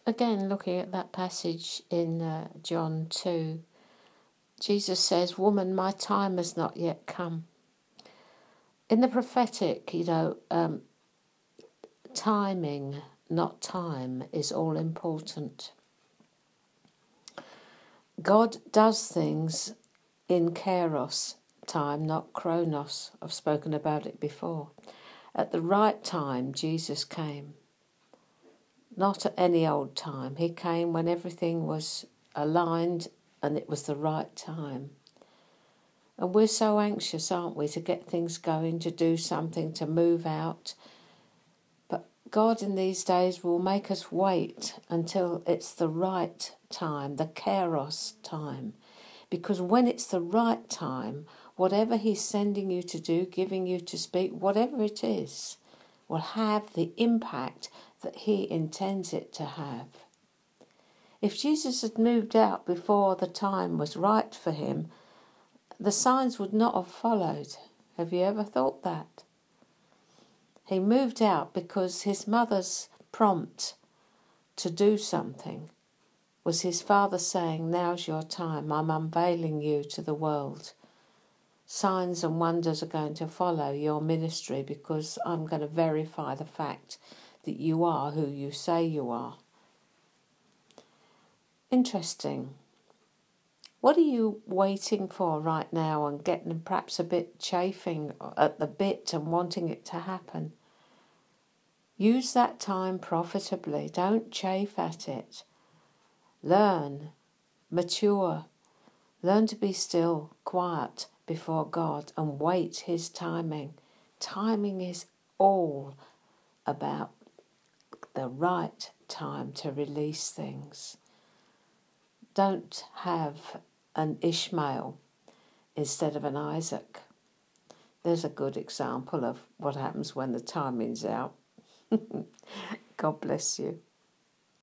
again, looking at that passage in John 2, Jesus says, "Woman, my time has not yet come." In the prophetic, timing, not time, is all important. God does things in kairos, time, not chronos. I've spoken about it before. At the right time, Jesus came. Not at any old time. He came when everything was aligned and it was the right time. And we're so anxious, aren't we, to get things going, to do something, to move out. But God in these days will make us wait until it's the right time, the kairos time. Because when it's the right time, whatever He's sending you to do, giving you to speak, whatever it is, will have the impact that He intends it to have. If Jesus had moved out before the time was right for Him, the signs would not have followed. Have you ever thought that? He moved out because his mother's prompt to do something was his father saying, "Now's your time, I'm unveiling you to the world. Signs and wonders are going to follow your ministry because I'm going to verify the fact that you are who you say you are." Interesting. What are you waiting for right now and getting perhaps a bit chafing at the bit and wanting it to happen? Use that time profitably. Don't chafe at it. Learn, mature, learn to be still, quiet before God and wait His timing. Timing is all about the right time to release things. Don't have an Ishmael instead of an Isaac. There's a good example of what happens when the timing's out. God bless you.